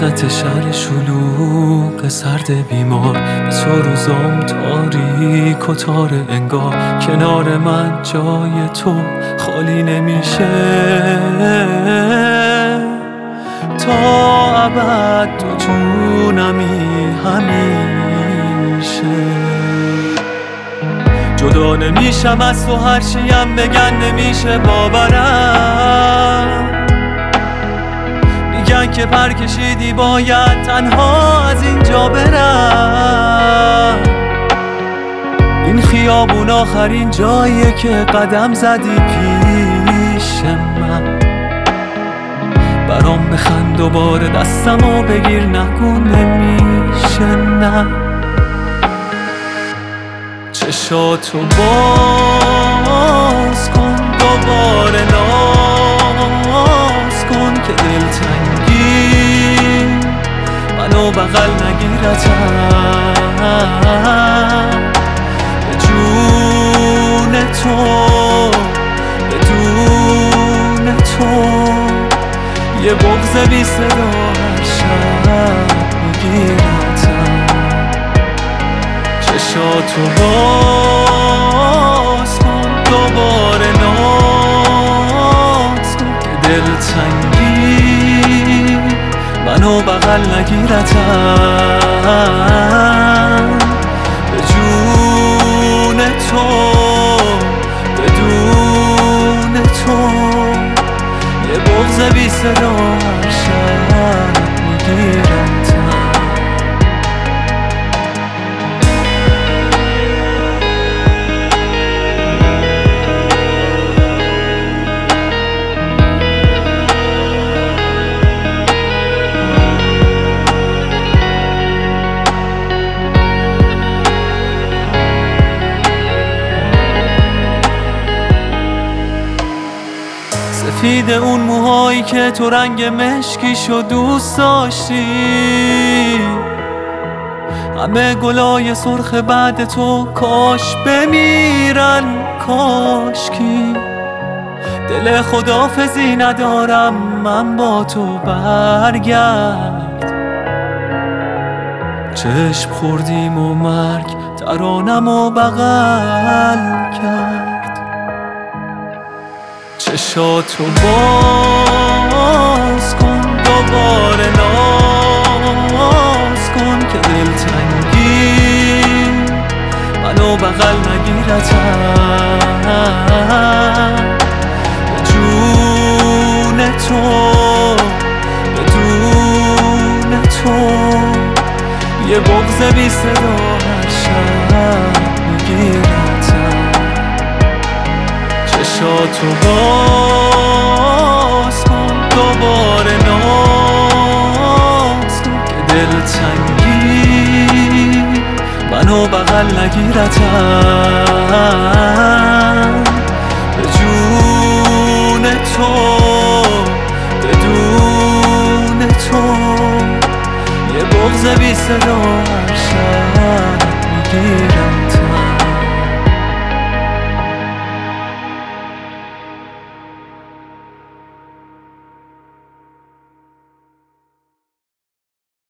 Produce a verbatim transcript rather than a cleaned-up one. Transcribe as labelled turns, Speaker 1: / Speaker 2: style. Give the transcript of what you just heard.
Speaker 1: وسط شهر شلوغ سرد بیمار به تو روزام تاریک و تار انگار کنار من جای تو خالی نمیشه تا ابد تو جونمی همیشه جدا نمیشم از تو هرچیم بگن نمیشه باورم میگن که پر کشیدی باید تنها از اینجا برم این خیابون آخرین جاییه که قدم زدی پیش من برام بخند دوباره دستمو بگیر نگو نمیشه نه چشاتو باز کن دوباره ناز کن که دلتنگی منو بغل نگیرتم به جون تو بدون تو یه بغض بی صدا هر شب میگیرتم چشاتو باز کن دوباره ناز کن که دلتنگی منو بغل نگیرتم به جون تو بدون تو یه بغض بی صدا هر شب میگیرتم سفید اون موهایی که تو رنگ مشکیشو دوست داشتی همه گلای سرخ بعد تو کاش بمیرن کاشکی دل خداحافظی ندارم من با تو برگرد چشم خوردیم و مرگ ترانمو بغل کرد چشاتو باز کن دوباره ناز کن که دلتنگی منو بغل نگیرتم به جون تو بدون تو یه بغض بی صدا هر شب میگیرتم چشاتو باز کن دوباره ناز کن که دلتنگی منو بغل نگیرتم به جون تو بدون تو یه بغض بی صدا هر شب میگیرتم